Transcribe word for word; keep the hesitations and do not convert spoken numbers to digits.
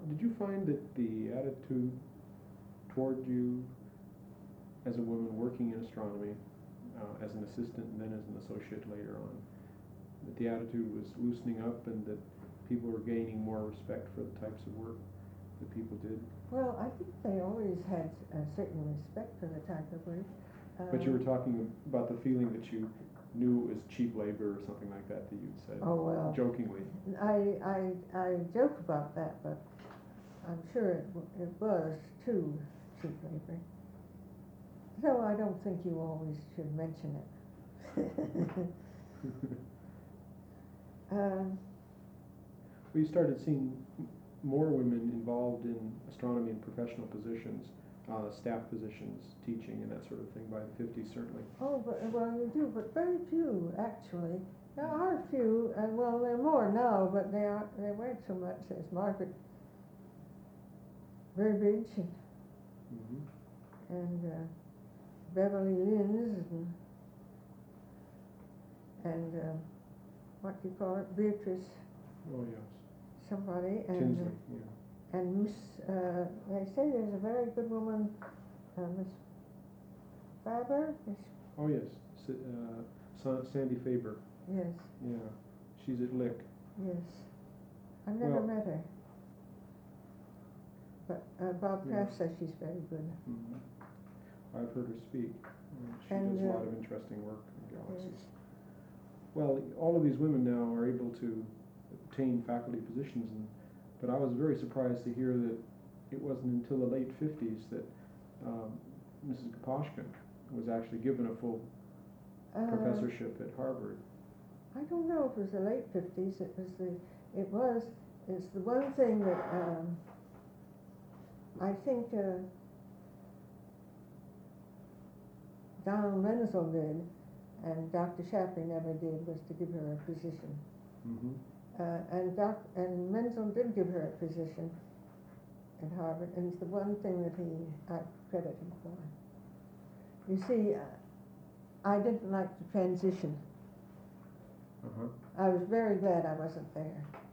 did you find that the attitude toward you as a woman working in astronomy, uh, as an assistant and then as an associate later on, that the attitude was loosening up and that people were gaining more respect for the types of work that people did? Well, I think they always had a certain respect for the type of work. But you were Um, talking about the feeling that you knew it was cheap labor or something like that that you'd said, Oh, well. jokingly. I, I, I joke about that, but I'm sure it, w- it was too cheap labor. So I don't think you always should mention it. um, We started seeing m- more women involved in astronomy in professional positions, uh, staff positions, teaching and that sort of thing by the fifties certainly. oh, but, well, you do, but very few, actually. There are a few, and well, there are more now, but there, are, there weren't so much as Margaret Burbidge and, Mm-hmm. and uh, Beverly Lins and, and uh, what do you call it, Beatrice Oh, yes. somebody, and Tinsley, uh, yeah. and Miss, uh, they say there's a very good woman, uh, Miss Faber, Miss, Oh, yes. S- uh, Sa- Sandy Faber, yes, yeah. She's at Lick. yes. I've never Well- met her. But uh, Bob Yeah. Kraft says she's very good. Mhm. I've heard her speak. Uh, She And, does a uh, lot of interesting work in galaxies. Yes. Well, all of these women now are able to obtain faculty positions, and, but I was very surprised to hear that it wasn't until the late fifties that um, Missus Koposhkin was actually given a full Uh, professorship at Harvard. I don't know if it was the late fifties, it was the, it was, it's the one thing that, um, I think, uh, Donald Menzel did, and Doctor Shapley never did, was to give her a position. Mm-hmm. Uh, and Doc, and Menzel did give her a position at Harvard, and it's the one thing that he, I credit him for. You see, uh, I didn't like the transition. Uh-huh. I was very glad I wasn't there.